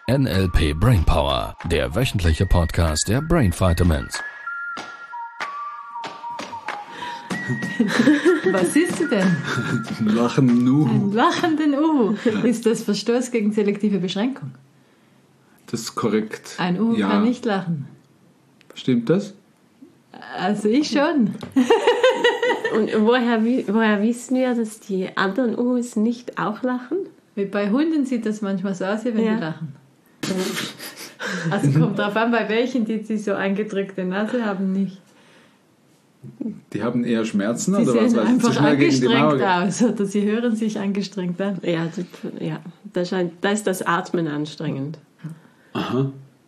NLP Brainpower, der wöchentliche Podcast der Brain Vitamins. Was siehst du denn? Ein lachenden Uhu. Ein lachenden Uhu. Ist das Verstoß gegen selektive Beschränkung? Das ist korrekt. Ein Uhu kann nicht lachen. Stimmt das? Also ich schon. Und woher wissen wir, dass die anderen Uhus nicht auch lachen? Wie bei Hunden sieht das manchmal so aus, wie wenn die lachen. Also kommt drauf an, bei welchen, die so eingedrückte Nase haben, nicht. Die haben eher Schmerzen Sie oder was? sehen Weil einfach zu schnell gegen die Mauer angestrengt aus oder sie hören sich angestrengt an. Ja, da ist das Atmen anstrengend. Aha.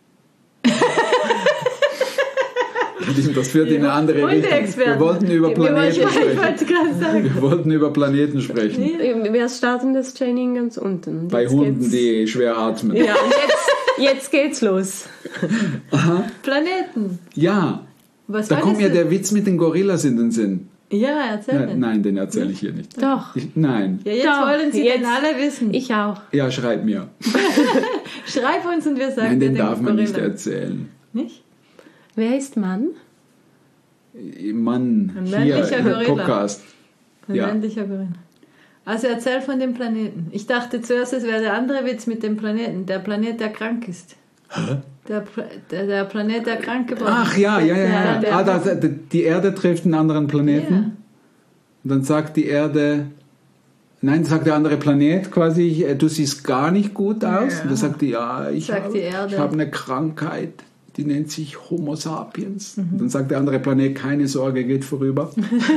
Das führt in eine andere Richtung. Wir wollten über Planeten sprechen. Wir wollten über Planeten sprechen. Wir starten das Training ganz unten. Bei Hunden, die schwer atmen. Ja, und jetzt geht's los. Aha. Planeten. Ja, Was da war kommt das mir der Witz mit den Gorillas in den Sinn. Ja, erzähl den. Nein, den erzähle ich hier nicht. Doch. Nein. Ja, jetzt Doch, wollen Sie jetzt. den alle wissen. Ich auch. Ja, schreib mir. Schreib uns und wir sagen Nein, dir den darf man nicht Gorilla. erzählen. Nicht? Wer ist Mann? Mann, Ein hier männlicher im Gorilla. Podcast. Ein Ja. männlicher Gorilla. Also erzähl von dem Planeten. Ich dachte zuerst, es wäre der andere Witz mit dem Planeten. Der Planet, der krank ist. Hä? Der Planet, der krank geworden ist. Ach ja. Die Erde trifft einen anderen Planeten. Ja. Und dann sagt die Erde, nein, sagt der andere Planet quasi, du siehst gar nicht gut aus. Ja. Und dann sagt die, ja, ich Sagt die Erde. habe eine Krankheit, die nennt sich Homo sapiens. Und dann sagt der andere Planet, keine Sorge, geht vorüber.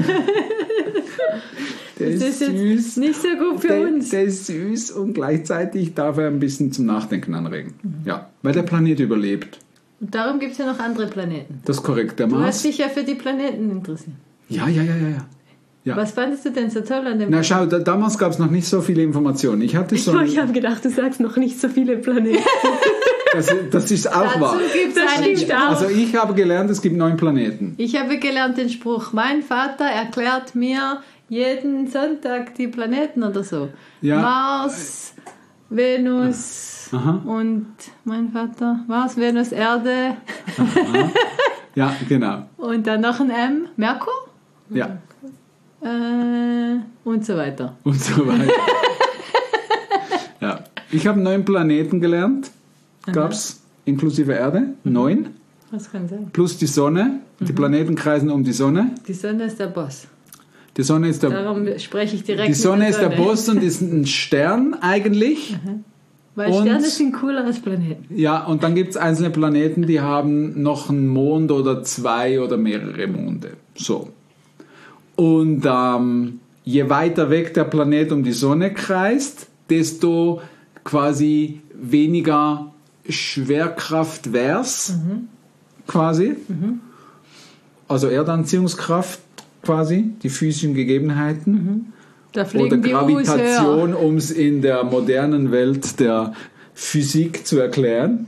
Der Das ist ist süß. jetzt nicht so gut für uns. Der ist süß und gleichzeitig darf er ein bisschen zum Nachdenken anregen. Ja, weil der Planet überlebt. Und darum gibt es ja noch andere Planeten. Das ist korrekt. Der Du hast Mars. dich ja für die Planeten interessiert. Ja. Ja. Was fandest du denn so toll an dem Na schau, damals gab es noch nicht so viele Informationen. Ich hatte so Ich habe gedacht, du sagst noch nicht so viele Planeten. das ist auch wahr. Dazu gibt es Das einen stimmt Spruch. auch. Also ich habe gelernt, es gibt 9 Planeten. Ich habe gelernt den Spruch, mein Vater erklärt mir jeden Sonntag die Planeten oder so. Ja. Mars, Venus Aha. und mein Vater, Mars, Venus, Erde Ja, genau. und dann noch ein M, Merkur Ja. und so weiter. Und so weiter. Ja. Ich habe 9 Planeten gelernt. Gab es inklusive Erde. 9. Was kann sein? Plus die Sonne. Die Planeten kreisen um die Sonne. Die Sonne ist der Boss. Die Sonne ist der Darum spreche ich direkt Die Sonne mit ist der Boss und ist ein Stern eigentlich. Weil und- Sterne sind cooler als Planeten. Ja, und dann gibt es einzelne Planeten, die haben noch einen Mond oder 2 oder mehrere Monde. So. Und je weiter weg der Planet um die Sonne kreist, desto quasi weniger Schwerkraft wär's. Quasi. Also Erdanziehungskraft quasi, die physischen Gegebenheiten. Da fliegen Oder die Uhus höher. Gravitation, um es in der modernen Welt der Physik zu erklären.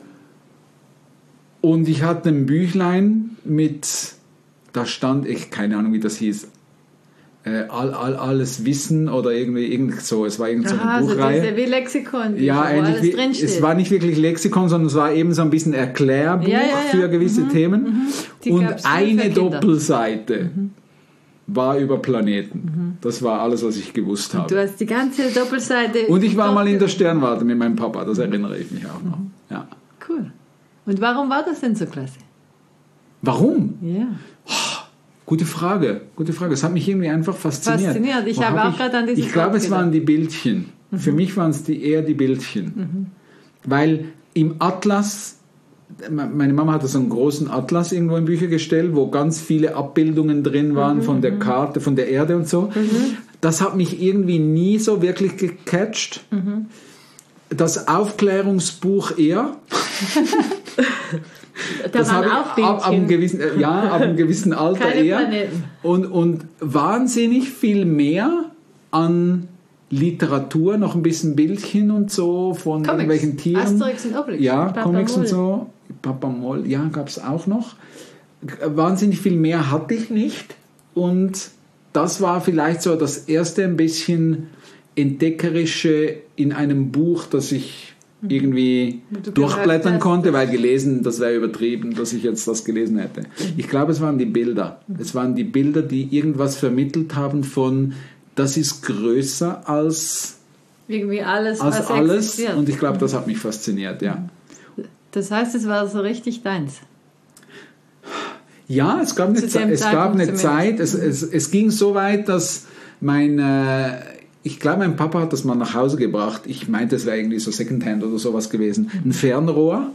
Und ich hatte ein Büchlein mit, da stand, ich keine Ahnung, wie das hieß, alles Wissen oder irgend so, es war irgend so eine Aha, also Buchreihe. diese wie Lexikon, Ja, wo alles eigentlich drinsteht. es war nicht wirklich Lexikon, sondern es war eben so ein bisschen Erklärbuch Ja. für gewisse Themen. Die Und gab's viel eine für Kinder. Doppelseite war über Planeten. Das war alles, was ich gewusst habe. Du hast die ganze Doppelseite. Und ich war mal in der Sternwarte mit meinem Papa, das erinnere ich mich auch noch. Ja. Cool. Und warum war das denn so klasse? Warum? Ja. Gute Frage. Es hat mich irgendwie einfach fasziniert. Fasziniert. Ich Wo habe hab auch gerade an dieses Ich glaube, Wort es waren gedacht. die Bildchen. Für mich waren es eher die Bildchen. Weil im Atlas, meine Mama hatte so einen großen Atlas irgendwo in Büchergestell, wo ganz viele Abbildungen drin waren von der Karte, von der Erde und so. Das hat mich irgendwie nie so wirklich gecatcht. Das Aufklärungsbuch eher. Da Das habe waren ich auch ab einem Bildchen. gewissen, ab einem gewissen Alter Keine eher. Planeten. Und wahnsinnig viel mehr an Literatur, noch ein bisschen Bildchen und so von Comics. irgendwelchen Tieren. Asterix und Obelix. Ja, Papa Comics Moll. und so. Papa Moll, ja, gab es auch noch. Wahnsinnig viel mehr hatte ich nicht. Und das war vielleicht so das erste ein bisschen Entdeckerische in einem Buch, das ich irgendwie Du durchblättern gehört hast. konnte, weil gelesen, das wäre übertrieben, dass ich jetzt das gelesen hätte. Ich glaube, es waren die Bilder. Es waren die Bilder, die irgendwas vermittelt haben von, das ist größer als Irgendwie alles, alles. existiert. Und ich glaube, das hat mich fasziniert, ja. Das heißt, es war so richtig deins. Ja, es gab eine Zeit, es ging so weit, dass ich glaube, mein Papa hat das mal nach Hause gebracht. Ich meinte, es wäre irgendwie so Secondhand oder sowas gewesen. Ein Fernrohr.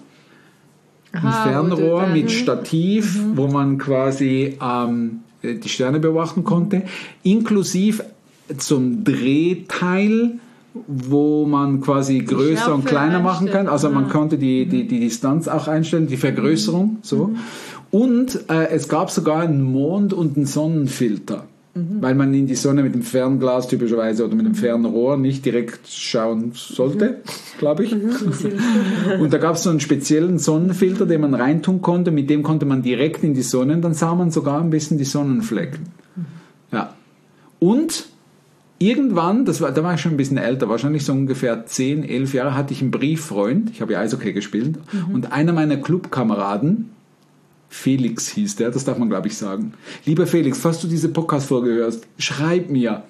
Mit Stativ, wo man quasi die Sterne beobachten konnte. Inklusive so ein Drehteil, wo man quasi größer und kleiner machen kann. Also man konnte die Distanz auch einstellen, die Vergrößerung. So. Und es gab sogar einen Mond- und einen Sonnenfilter. Weil man in die Sonne mit dem Fernglas typischerweise oder mit dem Fernrohr nicht direkt schauen sollte, glaube ich. Und da gab es so einen speziellen Sonnenfilter, den man reintun konnte, mit dem konnte man direkt in die Sonne und dann sah man sogar ein bisschen die Sonnenflecken. Ja. Und irgendwann, da war ich schon ein bisschen älter, wahrscheinlich so ungefähr 10, 11 Jahre, hatte ich einen Brieffreund, ich habe ja Eishockey gespielt, und einer meiner Clubkameraden, Felix hieß der, das darf man glaube ich sagen. Lieber Felix, falls du diese Podcast-Folge hörst, schreib mir.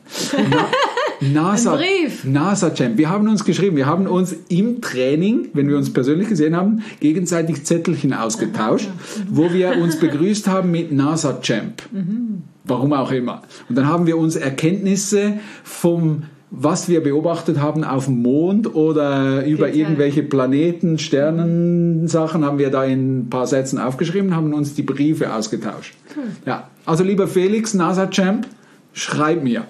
NASA-Champ. Wir haben uns geschrieben, wir haben uns im Training, wenn wir uns persönlich gesehen haben, gegenseitig Zettelchen ausgetauscht, wo wir uns begrüßt haben mit NASA-Champ. Warum auch immer. Und dann haben wir uns Erkenntnisse vom, was wir beobachtet haben auf dem Mond oder über irgendwelche Planeten, Sternensachen, haben wir da in ein paar Sätzen aufgeschrieben, haben uns die Briefe ausgetauscht. Ja, also lieber Felix, NASA-Champ, schreib mir.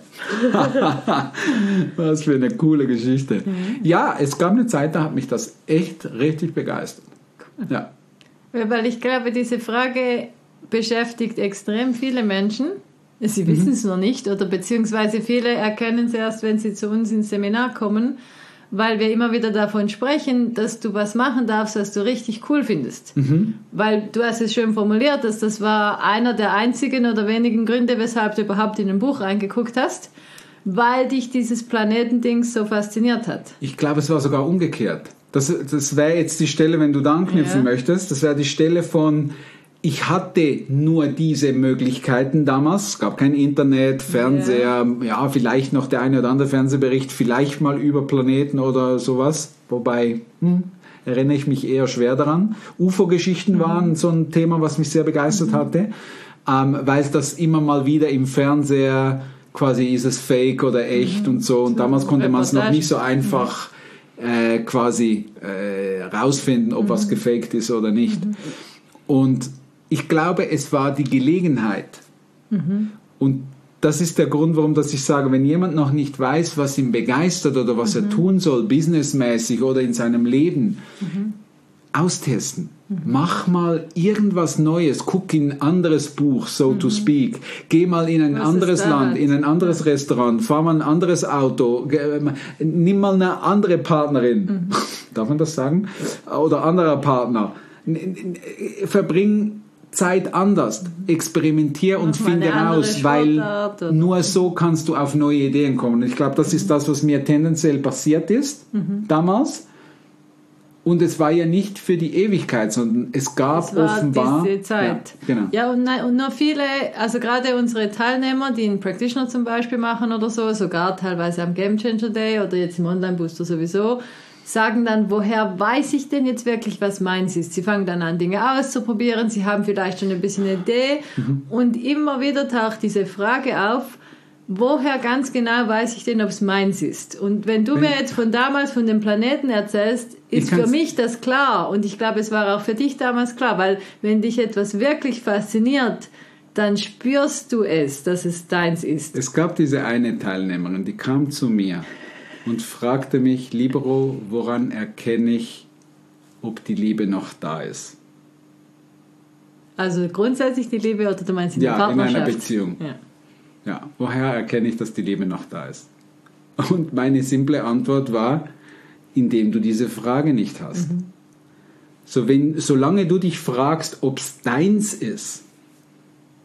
Was für eine coole Geschichte. Ja, es gab eine Zeit, da hat mich das echt richtig begeistert. Ja. Weil ich glaube, diese Frage beschäftigt extrem viele Menschen. Sie wissen es noch nicht oder beziehungsweise viele erkennen es erst, wenn sie zu uns ins Seminar kommen, weil wir immer wieder davon sprechen, dass du was machen darfst, was du richtig cool findest. Weil du hast es schön formuliert, dass das war einer der einzigen oder wenigen Gründe, weshalb du überhaupt in ein Buch reingeguckt hast, weil dich dieses Planetending so fasziniert hat. Ich glaube, es war sogar umgekehrt. Das wäre jetzt die Stelle, wenn du da anknüpfen möchtest, das wäre die Stelle von... Ich hatte nur diese Möglichkeiten damals. Es gab kein Internet, Fernseher, ja, vielleicht noch der eine oder andere Fernsehbericht, vielleicht mal über Planeten oder sowas. Wobei, erinnere ich mich eher schwer daran. UFO-Geschichten waren so ein Thema, was mich sehr begeistert hatte, weil das immer mal wieder im Fernseher quasi ist es fake oder echt und so. Und damals konnte man es noch nicht so einfach quasi rausfinden, ob was gefaked ist oder nicht. Und ich glaube, es war die Gelegenheit. Und das ist der Grund, warum dass ich sage, wenn jemand noch nicht weiß, was ihn begeistert oder was er tun soll, businessmäßig oder in seinem Leben, austesten. Mach mal irgendwas Neues. Guck in ein anderes Buch, so to speak. Geh mal in ein anderes Land, in ein anderes Restaurant. Fahr mal ein anderes Auto. Nimm mal eine andere Partnerin. Darf man das sagen? Oder anderer Partner. Verbring Zeit anders, experimentier und finde raus, weil nur so kannst du auf neue Ideen kommen. Und ich glaube, das ist das, was mir tendenziell passiert ist damals. Und es war ja nicht für die Ewigkeit, sondern es gab offenbar diese Zeit. Ja, genau. Ja, und nur viele, also gerade unsere Teilnehmer, die einen Practitioner zum Beispiel machen oder so, sogar teilweise am Game Changer Day oder jetzt im Online Booster sowieso, sagen dann, woher weiß ich denn jetzt wirklich, was meins ist? Sie fangen dann an, Dinge auszuprobieren, sie haben vielleicht schon ein bisschen eine Idee und immer wieder taucht diese Frage auf, woher ganz genau weiß ich denn, ob es meins ist? Und wenn du mir jetzt von damals, von dem Planeten erzählst, ist für mich das klar. Und ich glaube, es war auch für dich damals klar, weil wenn dich etwas wirklich fasziniert, dann spürst du es, dass es deins ist. Es gab diese eine Teilnehmerin, die kam zu mir und fragte mich, Libero, woran erkenne ich, ob die Liebe noch da ist? Also grundsätzlich die Liebe oder du meinst in der Partnerschaft? Ja, in einer Beziehung. Ja, woher erkenne ich, dass die Liebe noch da ist? Und meine simple Antwort war, indem du diese Frage nicht hast. Solange du dich fragst, ob es deins ist,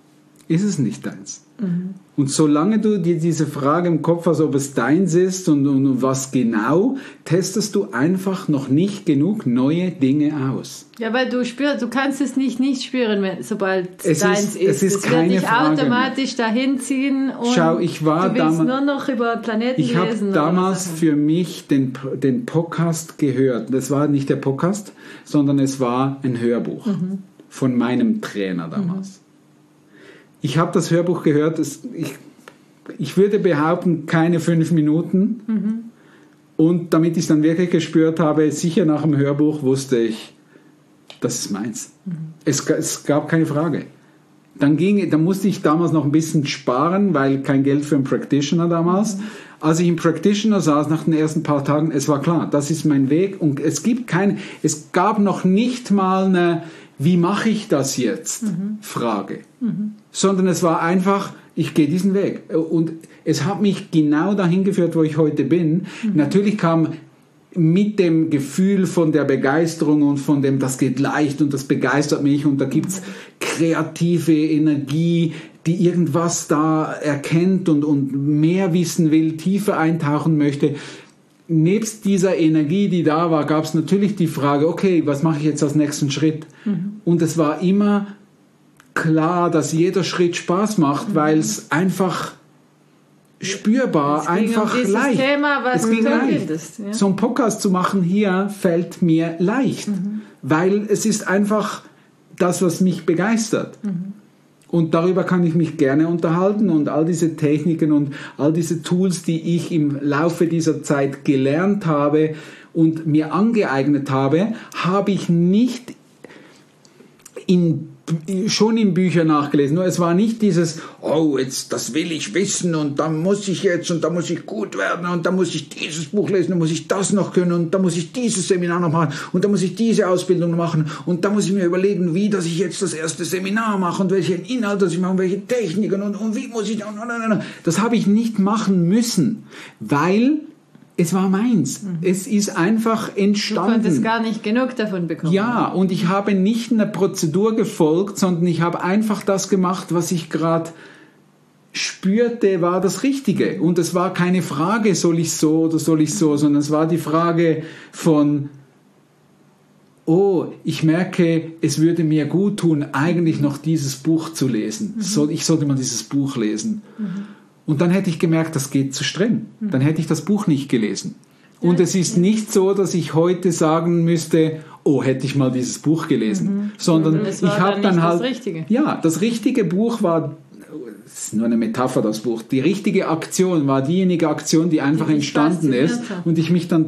ist es nicht deins. Und solange du dir diese Frage im Kopf hast, ob es deins ist und was genau, testest du einfach noch nicht genug neue Dinge aus. Ja, weil du kannst es nicht spüren, sobald Es deins ist- es ist keine wird dich Frage automatisch dahin ziehen und Schau, ich war du willst damals- nur noch über Planeten Ich habe lesen. damals oder so. für mich den Podcast gehört. Das war nicht der Podcast, sondern es war ein Hörbuch von meinem Trainer damals. Ich habe das Hörbuch gehört, ich würde behaupten, keine 5 Minuten. Und damit ich es dann wirklich gespürt habe, sicher nach dem Hörbuch wusste ich, das ist meins. Es gab keine Frage. Dann musste ich damals noch ein bisschen sparen, weil kein Geld für einen Practitioner damals. Als ich im Practitioner saß, nach den ersten paar Tagen, es war klar, das ist mein Weg. Und es gab noch nicht mal eine, wie mache ich das jetzt? Frage. Sondern es war einfach, ich gehe diesen Weg. Und es hat mich genau dahin geführt, wo ich heute bin. Natürlich kam mit dem Gefühl von der Begeisterung und von dem, das geht leicht und das begeistert mich und da gibt's kreative Energie, die irgendwas da erkennt und mehr wissen will, tiefer eintauchen möchte. Nebst dieser Energie, die da war, gab's natürlich die Frage, okay, was mache ich jetzt als nächsten Schritt? Und es war immer klar, dass jeder Schritt Spaß macht, weil es einfach spürbar, Es ging einfach um dieses leicht. Thema, was Es du ging toll leicht. findest, ja. So einen Podcast zu machen hier fällt mir leicht, weil es ist einfach das, was mich begeistert. Und darüber kann ich mich gerne unterhalten und all diese Techniken und all diese Tools, die ich im Laufe dieser Zeit gelernt habe und mir angeeignet habe, habe ich nicht schon in Büchern nachgelesen. Nur es war nicht dieses, oh, jetzt, das will ich wissen und da muss ich jetzt und da muss ich gut werden und da muss ich dieses Buch lesen, da muss ich das noch können und da muss ich dieses Seminar noch machen und da muss ich diese Ausbildung noch machen und da muss ich mir überlegen, wie, dass ich jetzt das erste Seminar mache und welche Inhalte ich mache und welche Techniken und wie muss ich... Das habe ich nicht machen müssen, weil es war meins. Es ist einfach Du entstanden. konntest gar nicht genug davon bekommen. Ja, und ich habe nicht einer Prozedur gefolgt, sondern ich habe einfach das gemacht, was ich gerade spürte, war das Richtige. Und es war keine Frage, soll ich so oder soll ich so, sondern es war die Frage von, oh, ich merke, es würde mir gut tun, eigentlich noch dieses Buch zu lesen. Ich sollte mal dieses Buch lesen. Und dann hätte ich gemerkt, das geht zu streng. Dann hätte ich das Buch nicht gelesen. Und es ist nicht so, dass ich heute sagen müsste, oh, hätte ich mal dieses Buch gelesen. Sondern Es war ich habe dann dann nicht halt... das Richtige. Ja, das richtige Buch war... Das ist nur eine Metapher, das Buch. Die richtige Aktion war diejenige Aktion, die einfach Die dich entstanden ist fasziniert hat. und ich mich dann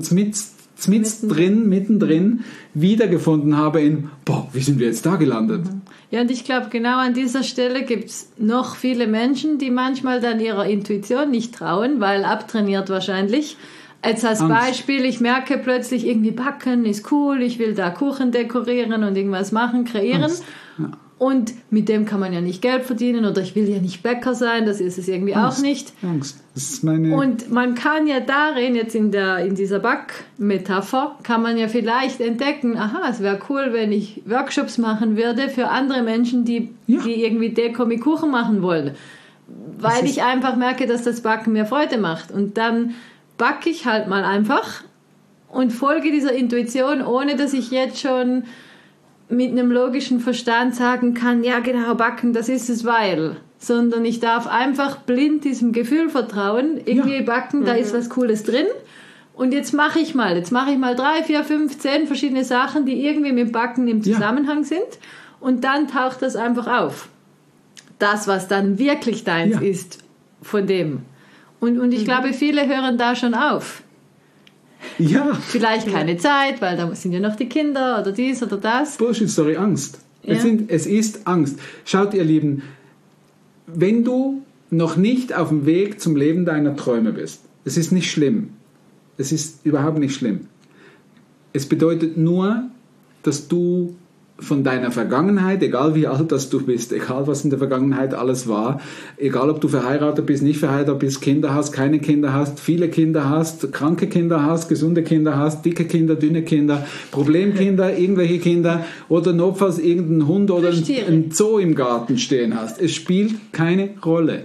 mittendrin wiedergefunden habe in, boah, wie sind wir jetzt da gelandet? Ja, und ich glaube, genau an dieser Stelle gibt es noch viele Menschen, die manchmal dann ihrer Intuition nicht trauen, weil abtrainiert wahrscheinlich. Als Angst. Beispiel, ich merke plötzlich, irgendwie Backen ist cool, ich will da Kuchen dekorieren und irgendwas machen, kreieren. Angst. Ja. Und mit dem kann man ja nicht Geld verdienen oder ich will ja nicht Bäcker sein, das ist es irgendwie auch nicht. Angst. Das ist meine... Und man kann ja darin, jetzt in dieser Backmetapher, kann man ja vielleicht entdecken, aha, es wäre cool, wenn ich Workshops machen würde für andere Menschen, die irgendwie Deko mit Kuchen machen wollen. Weil ich einfach merke, dass das Backen mir Freude macht. Und dann backe ich halt mal einfach und folge dieser Intuition, ohne dass ich jetzt schon mit einem logischen Verstand sagen kann, ja genau, backen, das ist es, weil. Sondern ich darf einfach blind diesem Gefühl vertrauen, irgendwie backen, da ist was Cooles drin. Und jetzt mache ich mal 3, 4, 5, 10 verschiedene Sachen, die irgendwie mit Backen im Zusammenhang sind. Und dann taucht das einfach auf. Das, was dann wirklich deins ist, von dem. Und ich glaube, viele hören da schon auf. Ja. Vielleicht keine Zeit, weil da sind ja noch die Kinder oder dies oder das. Bullshit-Story, Angst. Ja. Es ist Angst. Schaut, ihr Lieben, wenn du noch nicht auf dem Weg zum Leben deiner Träume bist, es ist nicht schlimm. Es ist überhaupt nicht schlimm. Es bedeutet nur, dass du von deiner Vergangenheit, egal wie alt das du bist, egal was in der Vergangenheit alles war, egal ob du verheiratet bist, nicht verheiratet bist, Kinder hast, keine Kinder hast, viele Kinder hast, kranke Kinder hast, gesunde Kinder hast, dicke Kinder, dünne Kinder, Problemkinder, irgendwelche Kinder oder notfalls irgendeinen Hund oder ein Zoo im Garten stehen hast. Es spielt keine Rolle.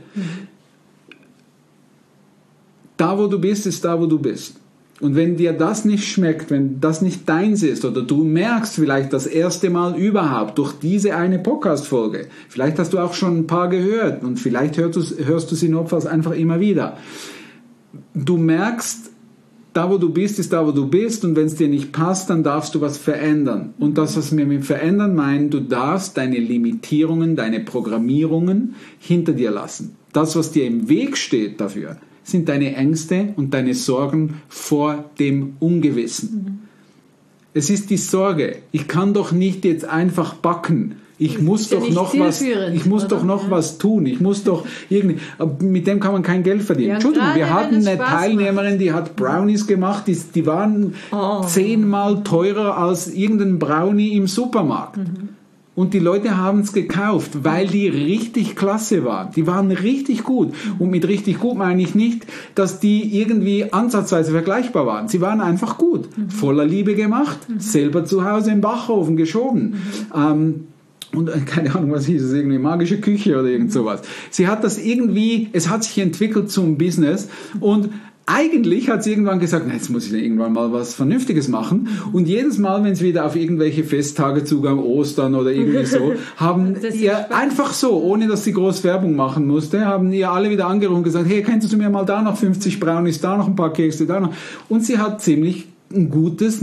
Da, wo du bist, ist da, wo du bist. Und wenn dir das nicht schmeckt, wenn das nicht deins ist oder du merkst vielleicht das erste Mal überhaupt durch diese eine Podcast-Folge, vielleicht hast du auch schon ein paar gehört und vielleicht hörst du sie notfalls einfach immer wieder. Du merkst, da wo du bist, ist da wo du bist und wenn es dir nicht passt, dann darfst du was verändern. Und das, was wir mit verändern meinen, du darfst deine Limitierungen, deine Programmierungen hinter dir lassen. Das, was dir im Weg steht dafür, sind deine Ängste und deine Sorgen vor dem Ungewissen. Es ist die Sorge. Ich kann doch nicht jetzt einfach backen. Ich muss doch noch was tun. Ich muss doch irgendwie, mit dem kann man kein Geld verdienen. Ja, Entschuldigung, wir hatten eine Teilnehmerin, die hat Brownies gemacht, die waren 10-mal teurer als irgendein Brownie im Supermarkt. Und die Leute haben es gekauft, weil die richtig klasse waren. Die waren richtig gut. Und mit richtig gut meine ich nicht, dass die irgendwie ansatzweise vergleichbar waren. Sie waren einfach gut. Voller Liebe gemacht, selber zu Hause im Backofen geschoben. Und keine Ahnung, was hieß es, irgendwie magische Küche oder irgend sowas. Sie hat das irgendwie, es hat sich entwickelt zum Business und eigentlich hat sie irgendwann gesagt, na, jetzt muss ich irgendwann mal was Vernünftiges machen. Und jedes Mal, wenn sie wieder auf irgendwelche Festtage zugang, Ostern oder irgendwie so, haben ihr einfach so, ohne dass sie groß Werbung machen musste, haben ihr alle wieder angerufen und gesagt, hey, könntest du mir mal da noch 50 Brownies, da noch ein paar Kekse, da noch. Und sie hat ziemlich ein gutes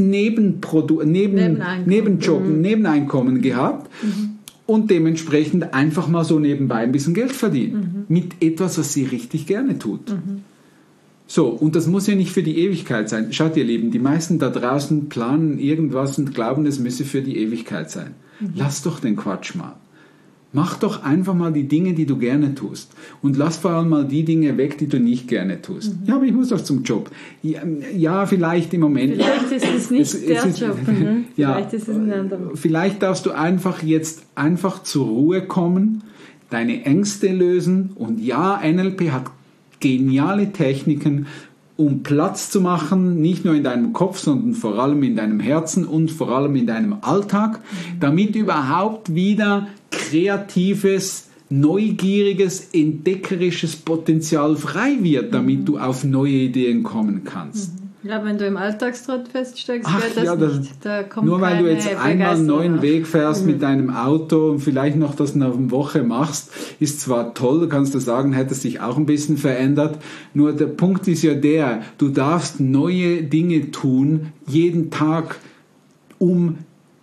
Nebeneinkommen gehabt. Und dementsprechend einfach mal so nebenbei ein bisschen Geld verdient. Mit etwas, was sie richtig gerne tut. So, und das muss ja nicht für die Ewigkeit sein. Schaut ihr Lieben, die meisten da draußen planen irgendwas und glauben, es müsse für die Ewigkeit sein. Lass doch den Quatsch mal. Mach doch einfach mal die Dinge, die du gerne tust. Und lass vor allem mal die Dinge weg, die du nicht gerne tust. Ja, aber ich muss doch zum Job. Ja, vielleicht im Moment. Vielleicht ist es nicht der Job. Ja, vielleicht ist es ein anderer. Vielleicht darfst du einfach jetzt zur Ruhe kommen, deine Ängste lösen. Und ja, NLP hat geniale Techniken, um Platz zu machen, nicht nur in deinem Kopf, sondern vor allem in deinem Herzen und vor allem in deinem Alltag, damit überhaupt wieder kreatives, neugieriges, entdeckerisches Potenzial frei wird, damit du auf neue Ideen kommen kannst. Ja, wenn du im Alltagstrott feststeckst, geht das nicht. Da kommt nur weil du jetzt einmal einen neuen Weg fährst mit deinem Auto und vielleicht noch das eine Woche machst, ist zwar toll, du kannst du sagen, hätte es sich auch ein bisschen verändert, nur der Punkt ist ja der, du darfst neue Dinge tun, jeden Tag, um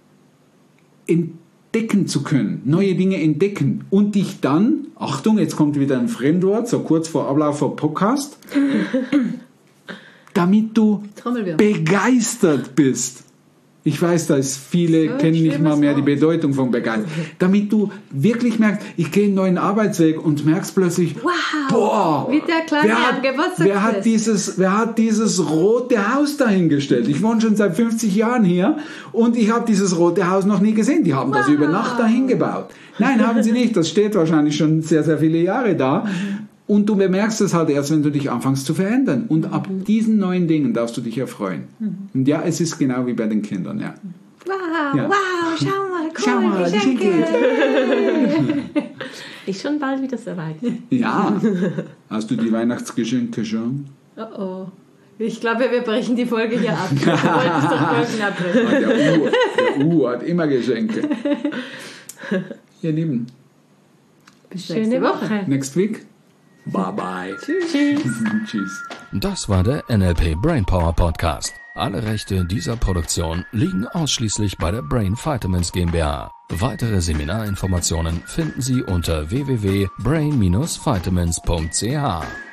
entdecken zu können, neue Dinge entdecken und dich dann, Achtung, jetzt kommt wieder ein Fremdwort, so kurz vor Ablauf vom Podcast, damit du begeistert bist. Ich weiß, dass viele kennen nicht mal mehr die Bedeutung von begeistert. Damit du wirklich merkst, ich gehe einen neuen Arbeitsweg und merkst plötzlich, boah, wie der Kleine am Geburtstag. Wer hat dieses rote Haus dahingestellt? Ich wohne schon seit 50 Jahren hier und ich habe dieses rote Haus noch nie gesehen. Die haben das über Nacht dahin gebaut. Nein, haben sie nicht. Das steht wahrscheinlich schon sehr, sehr viele Jahre da. Und du bemerkst es halt erst, wenn du dich anfängst zu verändern. Und ab diesen neuen Dingen darfst du dich erfreuen. Und ja, es ist genau wie bei den Kindern, ja. Wow, schau mal, Geschenke. Ist schon bald wieder soweit. Ja. Hast du die Weihnachtsgeschenke schon? Oh. Ich glaube, wir brechen die Folge hier ab. Du wolltest doch Folgen abbrechen. Der Uhu hat immer Geschenke. Ihr Lieben. Bis nächste Woche. Next week. Bye bye. Tschüss. Tschüss. Das war der NLP Brainpower Podcast. Alle Rechte dieser Produktion liegen ausschließlich bei der Brain Vitamins GmbH. Weitere Seminarinformationen finden Sie unter www.brain-vitamins.ch.